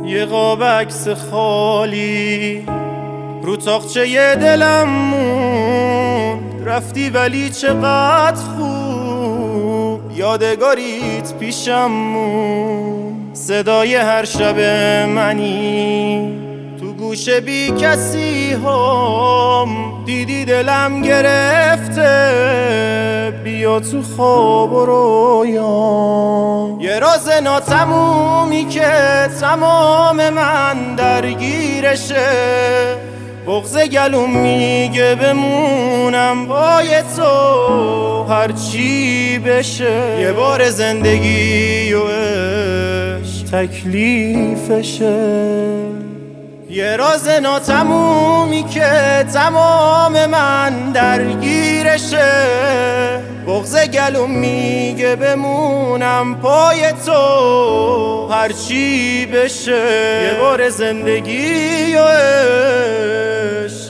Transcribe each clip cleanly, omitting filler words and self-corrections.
یه قاب عکس خالی رو تاقچه دلم موند، رفتی ولی چقدر خوب یادگاریت پیشم موند. صدای هر شب منی تو گوش بی کسی هم، دیدی دلم گرفته بیا تو خواب و رویام. یه راز ناتمومی که تمام من درگیرشه، بغض گلوم میگه بمونم پای تو هرچی بشه. یه بار زندگی و عشق تکلیفشه، یه راز ناتمومی که تمام من درگیرشه، بغض گلوم میگه بمونم پای تو هرچی بشه. یه بار زندگی و عشق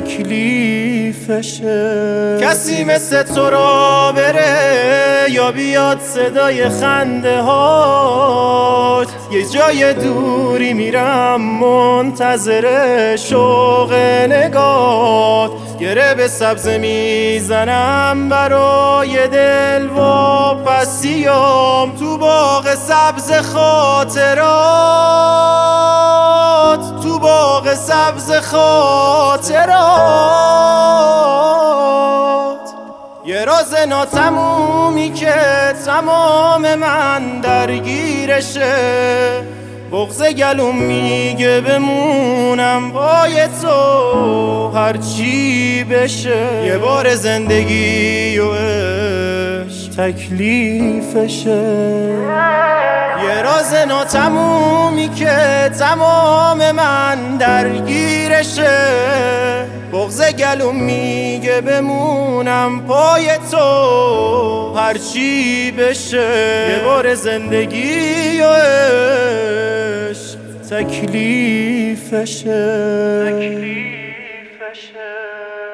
تکلیفشه. کسی مثل تو را بره یا بیاد صدای خنده هات، یه جای دوری میرم منتظر شوق نگات. گره به سبز میزنم برای دل و پسیام تو باغ سبز خاطرات، تو باغ سبز خاطرات. یه راز ناتمومی که تمام من درگیرشه، بغض گلوم میگه بمونم پای تو هرچی بشه. یه بار زندگی و عشق تکلیفشه، یه راز ناتمومی که تمام من درگیرشه، بغض گلوم میگه بمونم پای تو هرچی بشه. یه بار زندگی و عشق تکلیفشه.